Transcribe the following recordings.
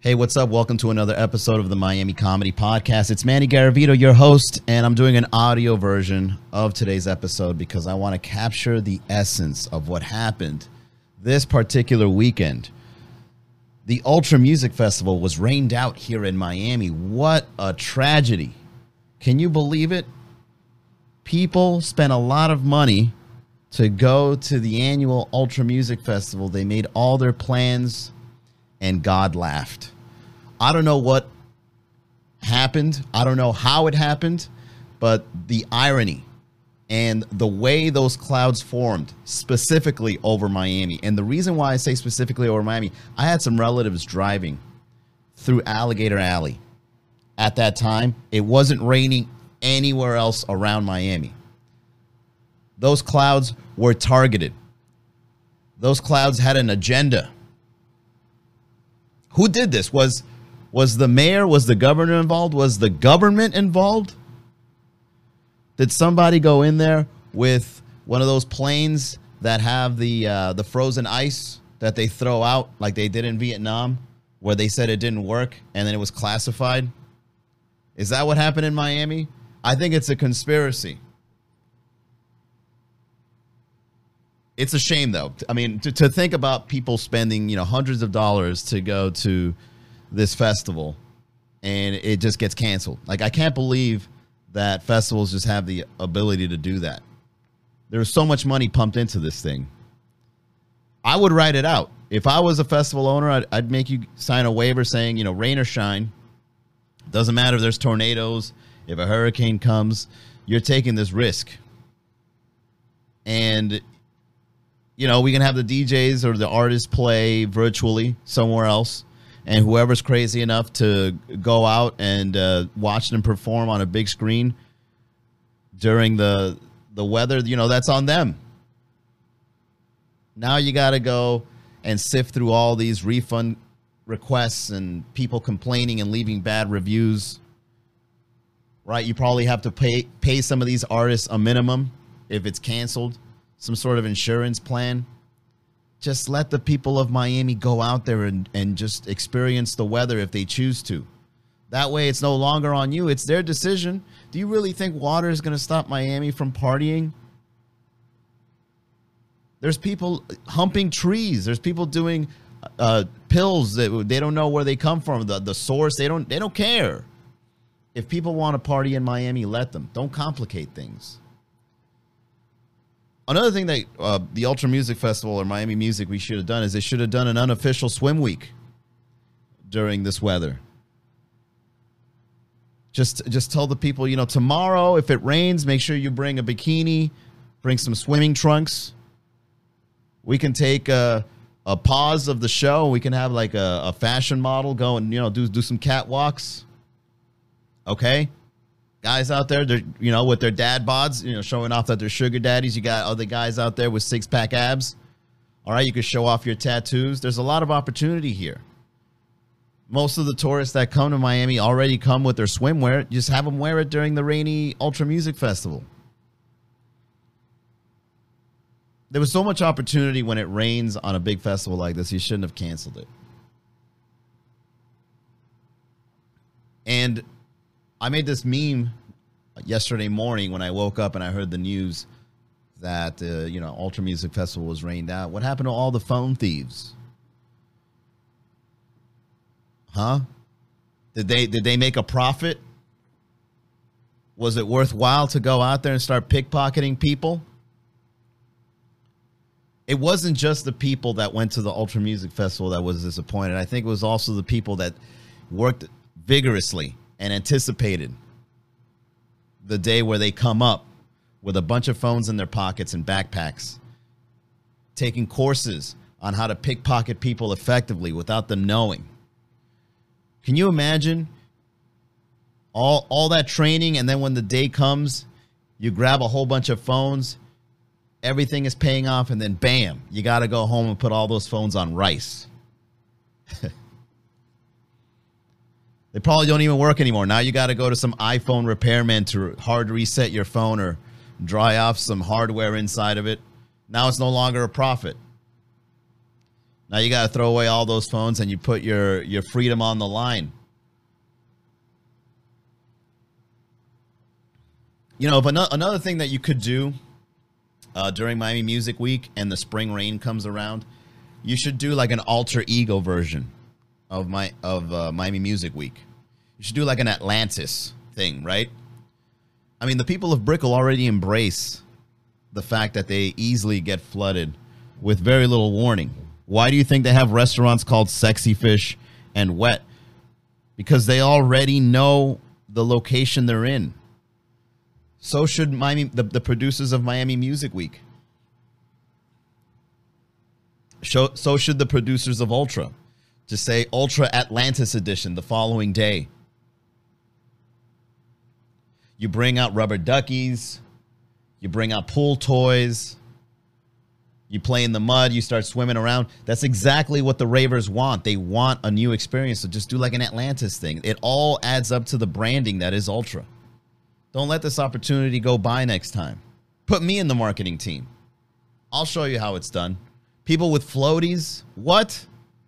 Hey, what's up? Welcome to another episode of the Miami Comedy Podcast. It's Manny Garavito, your host, and I'm doing an audio version of today's episode because I want to capture the essence of what happened this particular weekend. The Ultra Music Festival was rained out here in Miami. What a tragedy. Can you believe it? People spent a lot of money to go to the annual Ultra Music Festival. They made all their plans, and God laughed. I don't know what happened. I don't know how it happened, but the irony and the way those clouds formed specifically over Miami. And the reason why I say specifically over Miami, I had some relatives driving through Alligator Alley. At that time, it wasn't raining anywhere else around Miami. Those clouds were targeted. Those clouds had an agenda. Who did this? Was the mayor, was the governor involved? Was the government involved? Did somebody go in there with one of those planes that have the frozen ice that they throw out like they did in Vietnam, where they said it didn't work and then it was classified? Is that what happened in Miami? I think it's a conspiracy. It's a shame, though. I mean, to think about people spending, hundreds of dollars to go to this festival and it just gets canceled. Like, I can't believe that festivals just have the ability to do that. There's so much money pumped into this thing. I would write it out. If I was a festival owner, I'd make you sign a waiver saying, rain or shine. Doesn't matter if there's tornadoes, if a hurricane comes, you're taking this risk. And we can have the DJs or the artists play virtually somewhere else, and whoever's crazy enough to go out and watch them perform on a big screen during the weather, that's on them. Now you got to go and sift through all these refund requests and people complaining and leaving bad reviews, right? You probably have to pay some of these artists a minimum if it's canceled. Some sort of insurance plan. Just let the people of Miami go out there and just experience the weather if they choose to. That way it's no longer on you. It's their decision. Do you really think water is going to stop Miami from partying? There's people humping trees. There's people doing pills that they don't know where they come from. The source, they don't care. If people want to party in Miami, let them. Don't complicate things. Another thing that the Ultra Music Festival or Miami Music we should have done is they should have done an unofficial swim week during this weather. Just tell the people, tomorrow if it rains, make sure you bring a bikini, bring some swimming trunks. We can take a pause of the show. We can have like a fashion model go and do some catwalks. Okay. Guys out there, they're, with their dad bods, showing off that they're sugar daddies. You got other guys out there with six-pack abs. All right, you can show off your tattoos. There's a lot of opportunity here. Most of the tourists that come to Miami already come with their swimwear. Just have them wear it during the rainy Ultra Music Festival. There was so much opportunity when it rains on a big festival like this. You shouldn't have canceled it. And I made this meme yesterday morning when I woke up and I heard the news that, Ultra Music Festival was rained out. What happened to all the phone thieves? Huh? Did they make a profit? Was it worthwhile to go out there and start pickpocketing people? It wasn't just the people that went to the Ultra Music Festival that was disappointed. I think it was also the people that worked vigorously and anticipated the day where they come up with a bunch of phones in their pockets and backpacks, taking courses on how to pickpocket people effectively without them knowing. Can you imagine all that training, and then when the day comes, you grab a whole bunch of phones, everything is paying off, and then bam, you got to go home and put all those phones on rice. They probably don't even work anymore. Now you got to go to some iPhone repairman to hard reset your phone or dry off some hardware inside of it. Now it's no longer a profit. Now you got to throw away all those phones and you put your freedom on the line. You know, but another thing that you could do during Miami Music Week and the spring rain comes around, you should do like an alter ego version of Miami Music Week. You should do like an Atlantis thing, right? I mean, the people of Brickell already embrace the fact that they easily get flooded with very little warning. Why do you think they have restaurants called Sexy Fish and Wet? Because they already know the location they're in. So should the producers of Miami Music Week. So should the producers of Ultra. Just say Ultra Atlantis Edition the following day. You bring out rubber duckies. You bring out pool toys. You play in the mud. You start swimming around. That's exactly what the ravers want. They want a new experience. So just do like an Atlantis thing. It all adds up to the branding that is Ultra. Don't let this opportunity go by next time. Put me in the marketing team. I'll show you how it's done. People with floaties. What?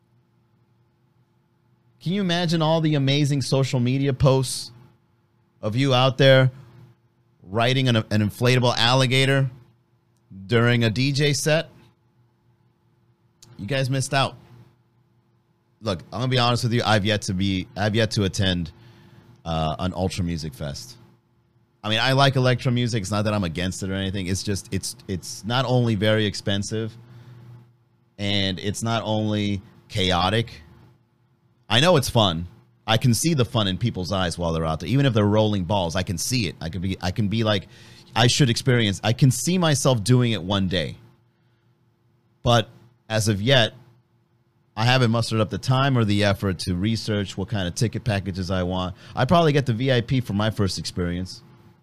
Can you imagine all the amazing social media posts of you out there riding an inflatable alligator during a DJ set? You guys missed out. Look, I'm gonna be honest with you. I've yet to attend an Ultra Music Fest. I mean, I like electro music. It's not that I'm against it or anything. It's just it's not only very expensive, and it's not only chaotic. I know it's fun. I can see the fun in people's eyes while they're out there. Even if they're rolling balls, I can see it. I can be like, I should experience. I can see myself doing it one day. But as of yet, I haven't mustered up the time or the effort to research what kind of ticket packages I want. I probably get the VIP for my first experience.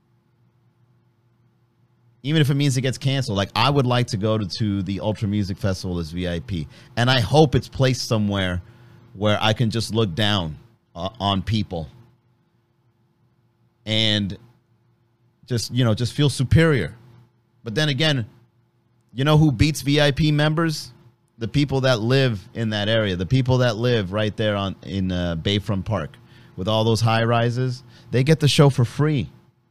Even if it means it gets canceled. Like, I would like to go to the Ultra Music Festival as VIP. And I hope it's placed somewhere where I can just look down on people and just feel superior. But then again, you know who beats VIP members? The people that live in that area, the people that live right there in Bayfront Park with all those high rises. They get the show for free.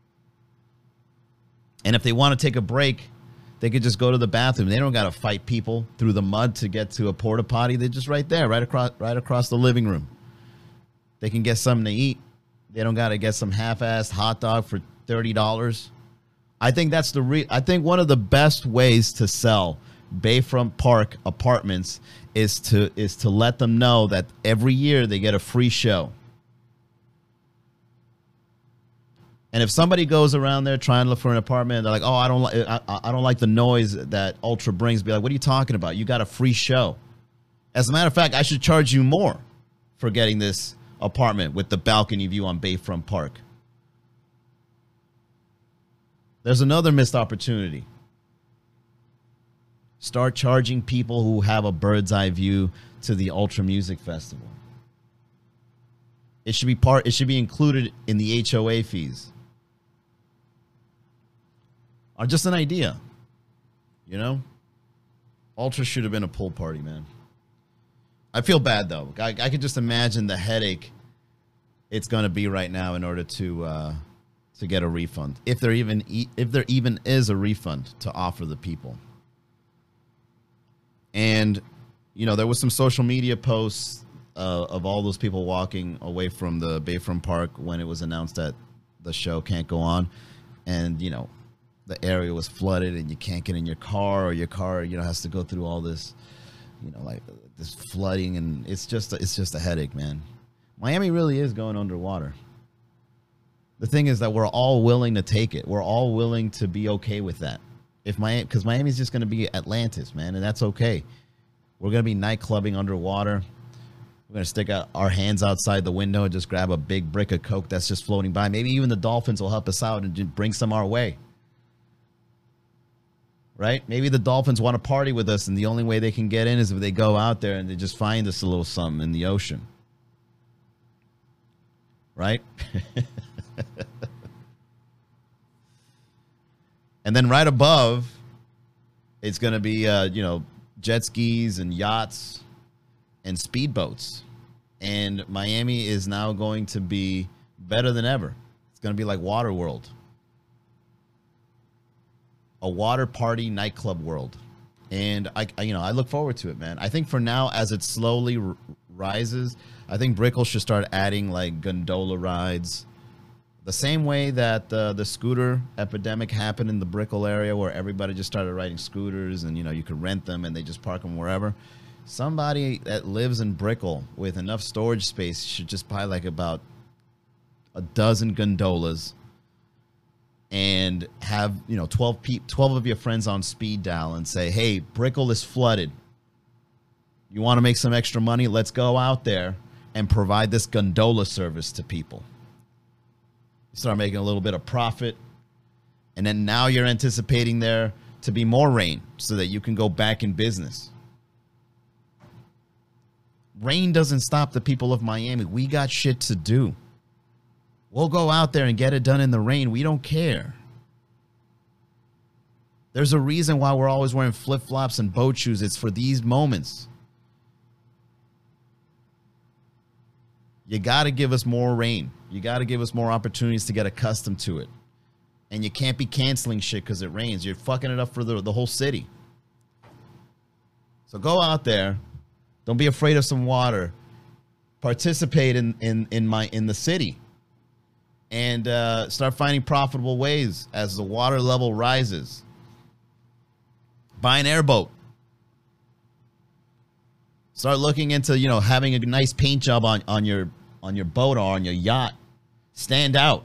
And if they want to take a break, they could just go to the bathroom. They don't got to fight people through the mud to get to a porta potty. They're just right there, right across the living room. They can get something to eat. They don't got to get some half-assed hot dog for $30. I think I think one of the best ways to sell Bayfront Park apartments is to let them know that every year they get a free show. And if somebody goes around there trying to look for an apartment, and they're like, "Oh, I don't like the noise that Ultra brings," be like, "What are you talking about? You got a free show." As a matter of fact, I should charge you more for getting this apartment with the balcony view on Bayfront Park. There's another missed opportunity. Start charging people who have a bird's eye view to the Ultra Music Festival. It should be included in the HOA fees. Or just an idea. You know? Ultra should have been a pool party, man. I feel bad though. I could just imagine the headache it's going to be right now in order to get a refund, if there even is a refund to offer the people. And you know, there was some social media posts of all those people walking away from the Bayfront Park when it was announced that the show can't go on, and you know, the area was flooded and you can't get in your car, or your car, you know, has to go through all this, you know, like this flooding, and it's just a headache, man. Miami really is going underwater. The thing is that we're all willing to take it. We're all willing to be okay with that. Because Miami's just going to be Atlantis, man, and that's okay. We're going to be nightclubbing underwater. We're going to stick out our hands outside the window and just grab a big brick of Coke that's just floating by. Maybe even the dolphins will help us out and just bring some our way. Right? Maybe the dolphins want to party with us, and the only way they can get in is if they go out there and they just find us a little something in the ocean. Right? And then right above, it's going to be, you know, jet skis and yachts and speedboats. And Miami is now going to be better than ever. It's going to be like Waterworld. A water party nightclub world. And I look forward to it, man. I think for now, as it slowly rises, I think Brickell should start adding like gondola rides. The same way that the scooter epidemic happened in the Brickell area, where everybody just started riding scooters, and you could rent them and they just park them wherever. Somebody that lives in Brickell with enough storage space should just buy like about a dozen gondolas and have 12 of your friends on speed dial and say, hey, Brickell is flooded. You want to make some extra money? Let's go out there and provide this gondola service to people. You start making a little bit of profit, and then now you're anticipating there to be more rain so that you can go back in business. Rain doesn't stop the people of Miami. We got shit to do. We'll go out there and get it done in the rain. We don't care. There's a reason why we're always wearing flip-flops and boat shoes. It's for these moments. You got to give us more rain. You got to give us more opportunities to get accustomed to it. And you can't be canceling shit because it rains. You're fucking it up for the whole city. So go out there. Don't be afraid of some water. Participate in the city. And start finding profitable ways as the water level rises. Buy an airboat. Start looking into, having a nice paint job on your boat or on your yacht. Stand out.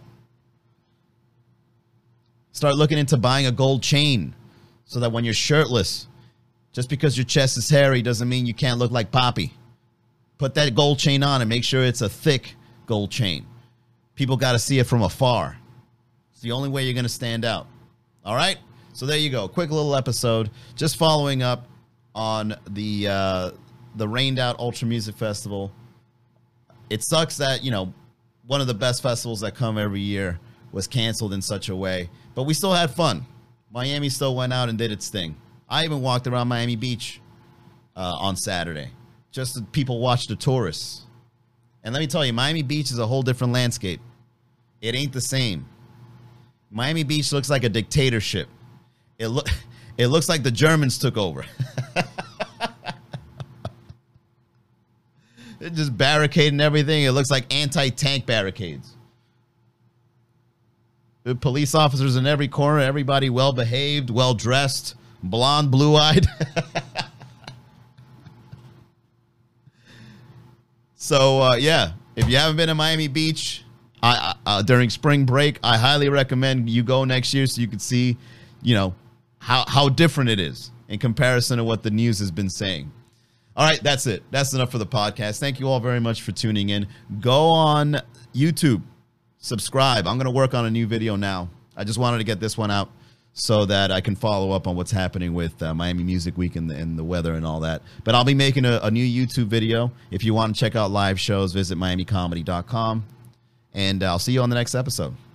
Start looking into buying a gold chain so that when you're shirtless, just because your chest is hairy doesn't mean you can't look like Poppy. Put that gold chain on and make sure it's a thick gold chain. People got to see it from afar. It's the only way you're going to stand out. All right? So there you go. Quick little episode. Just following up on the Rained Out Ultra Music Festival. It sucks that, one of the best festivals that come every year was canceled in such a way. But we still had fun. Miami still went out and did its thing. I even walked around Miami Beach on Saturday. Just so people watch the tourists. And let me tell you, Miami Beach is a whole different landscape. It ain't the same. Miami Beach looks like a dictatorship. It looks like the Germans took over. They're just barricading everything. It looks like anti-tank barricades. The police officers in every corner, everybody well-behaved, well-dressed, blonde, blue-eyed. So, yeah, if you haven't been to Miami Beach during spring break, I highly recommend you go next year so you can see, how different it is in comparison to what the news has been saying. All right, that's it. That's enough for the podcast. Thank you all very much for tuning in. Go on YouTube, subscribe. I'm going to work on a new video now. I just wanted to get this one out so that I can follow up on what's happening with Miami Music Week and the weather and all that. But I'll be making a new YouTube video. If you want to check out live shows, visit miamicomedy.com. And I'll see you on the next episode.